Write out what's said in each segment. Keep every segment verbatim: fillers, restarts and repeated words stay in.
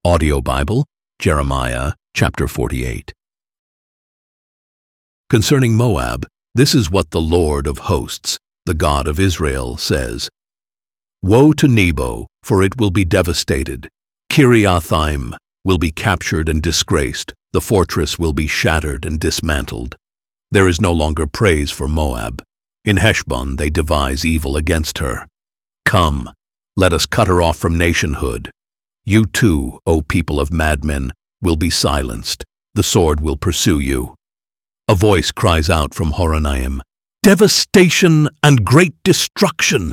Audio Bible, Jeremiah chapter forty-eight. Concerning Moab, this is what the Lord of hosts, the God of Israel, says. Woe to Nebo, for it will be devastated. Kiriathaim will be captured and disgraced. The fortress will be shattered and dismantled. There is no longer praise for Moab. In Heshbon they devise evil against her. Come, let us cut her off from nationhood. You too, O people of madmen, will be silenced. The sword will pursue you. A voice cries out from Horonaim, devastation and great destruction.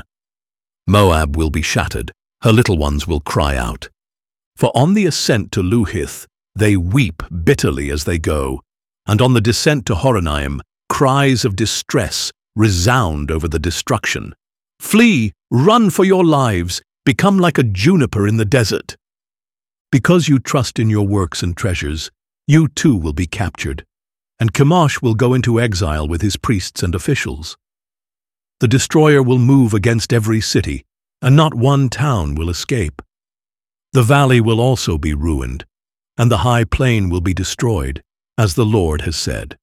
Moab will be shattered. Her little ones will cry out. For on the ascent to Luhith they weep bitterly as they go, and on the descent to Horonaim cries of distress resound over the destruction. Flee, run for your lives, become like a juniper in the desert. Because you trust in your works and treasures, you too will be captured, and Chemosh will go into exile with his priests and officials. The destroyer will move against every city, and not one town will escape. The valley will also be ruined, and the high plain will be destroyed, as the Lord has said.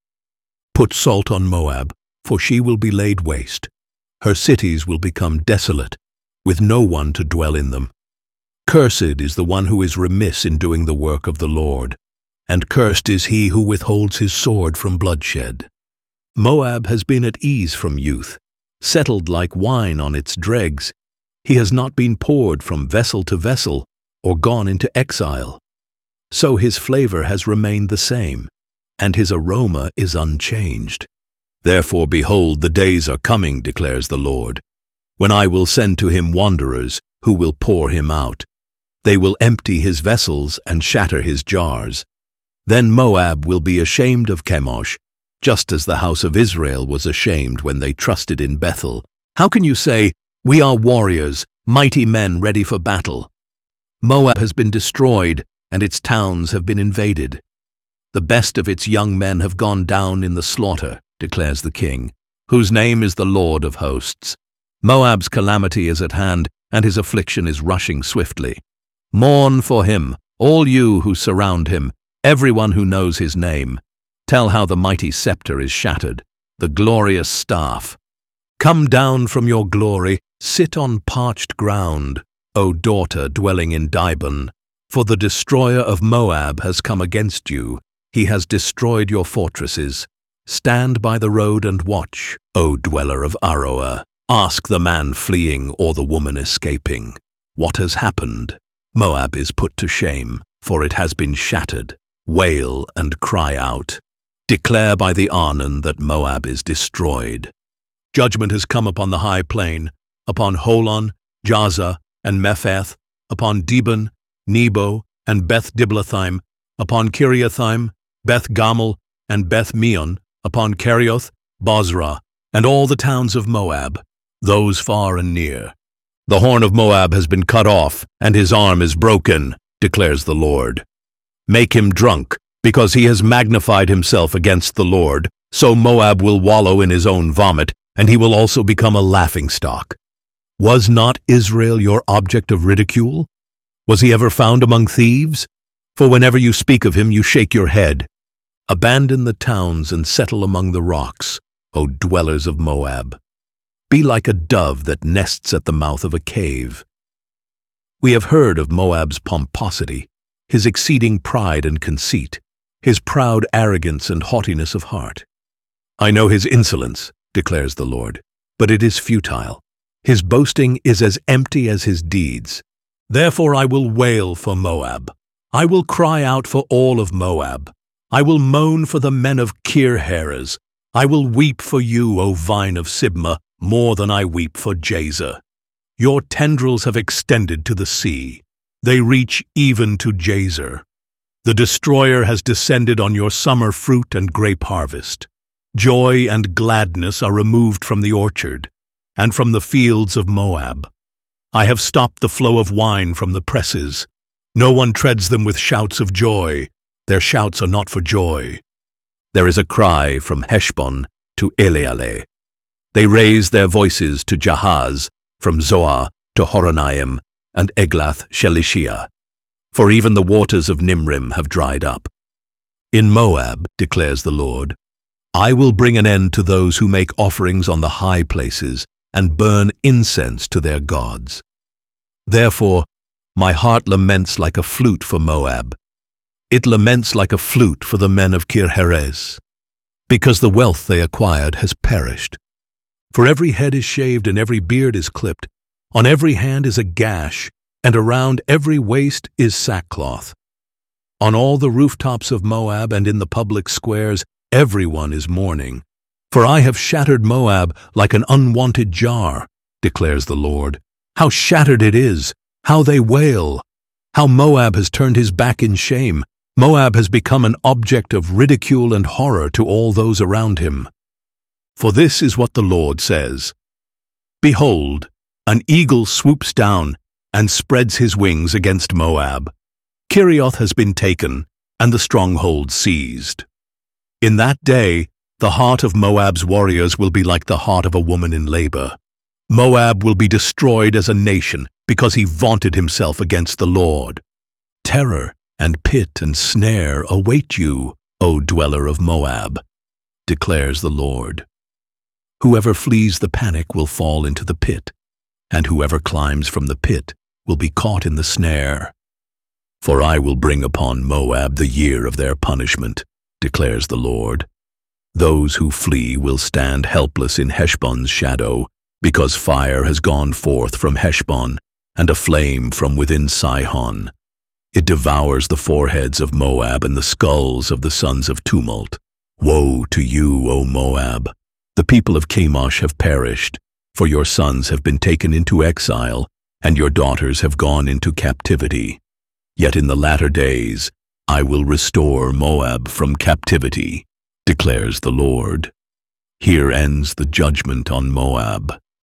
Put salt on Moab, for she will be laid waste. Her cities will become desolate, with no one to dwell in them. Cursed is the one who is remiss in doing the work of the Lord, and cursed is he who withholds his sword from bloodshed. Moab has been at ease from youth, settled like wine on its dregs. He has not been poured from vessel to vessel, or gone into exile. So his flavor has remained the same, and his aroma is unchanged. Therefore, behold, the days are coming, declares the Lord, when I will send to him wanderers who will pour him out. They will empty his vessels and shatter his jars. Then Moab will be ashamed of Chemosh, just as the house of Israel was ashamed when they trusted in Bethel. How can you say, we are warriors, mighty men ready for battle? Moab has been destroyed, and its towns have been invaded. The best of its young men have gone down in the slaughter, declares the King, whose name is the Lord of hosts. Moab's calamity is at hand, and his affliction is rushing swiftly. Mourn for him, all you who surround him, everyone who knows his name. Tell how the mighty scepter is shattered, the glorious staff. Come down from your glory, sit on parched ground, O daughter dwelling in Dibon, for the destroyer of Moab has come against you. He has destroyed your fortresses. Stand by the road and watch, O dweller of Aroer. Ask the man fleeing or the woman escaping, what has happened? Moab is put to shame, for it has been shattered. Wail and cry out. Declare by the Arnon that Moab is destroyed. Judgment has come upon the high plain, upon Holon, Jaza, and Mepheth, upon Dibon, Nebo, and Beth Diblathaim, upon Kiriathaim, Beth Gamel, and Beth Meon, upon Kerioth, Bozrah, and all the towns of Moab, those far and near. The horn of Moab has been cut off, and his arm is broken, declares the Lord. Make him drunk, because he has magnified himself against the Lord. So Moab will wallow in his own vomit, and he will also become a laughingstock. Was not Israel your object of ridicule? Was he ever found among thieves? For whenever you speak of him, you shake your head. Abandon the towns and settle among the rocks, O dwellers of Moab. Be like a dove that nests at the mouth of a cave. We have heard of Moab's pomposity, his exceeding pride and conceit, his proud arrogance and haughtiness of heart. I know his insolence, declares the Lord, but it is futile. His boasting is as empty as his deeds. Therefore I will wail for Moab. I will cry out for all of Moab. I will moan for the men of Kir-Heres. I will weep for you, O vine of Sibmah, more than I weep for Jazer. Your tendrils have extended to the sea. They reach even to Jazer. The destroyer has descended on your summer fruit and grape harvest. Joy and gladness are removed from the orchard, and from the fields of Moab. I have stopped the flow of wine from the presses. No one treads them with shouts of joy. Their shouts are not for joy. There is a cry from Heshbon to Elealeh. They raise their voices to Jahaz, from Zoar to Horonaim and Eglath Shelishiyah. for even the waters of Nimrim have dried up. In Moab, declares the Lord, I will bring an end to those who make offerings on the high places and burn incense to their gods. Therefore, my heart laments like a flute for Moab. It laments like a flute for the men of Kir-Heres, because the wealth they acquired has perished. For every head is shaved and every beard is clipped, on every hand is a gash, and around every waist is sackcloth. On all the rooftops of Moab and in the public squares, everyone is mourning. For I have shattered Moab like an unwanted jar, declares the Lord. How shattered it is! How they wail! How Moab has turned his back in shame! Moab has become an object of ridicule and horror to all those around him. For this is what the Lord says, Behold, an eagle swoops down and spreads his wings against Moab. Kerioth has been taken, and the stronghold seized. In that day, the heart of Moab's warriors will be like the heart of a woman in labor. Moab will be destroyed as a nation because he vaunted himself against the Lord. Terror and pit and snare await you, O dweller of Moab, declares the Lord. Whoever flees the panic will fall into the pit, and whoever climbs from the pit will be caught in the snare. For I will bring upon Moab the year of their punishment, declares the Lord. Those who flee will stand helpless in Heshbon's shadow, because fire has gone forth from Heshbon, and a flame from within Sihon. It devours the foreheads of Moab and the skulls of the sons of tumult. Woe to you, O Moab! The people of Chemosh have perished, for your sons have been taken into exile, and your daughters have gone into captivity. Yet in the latter days I will restore Moab from captivity, declares the Lord. Here ends the judgment on Moab.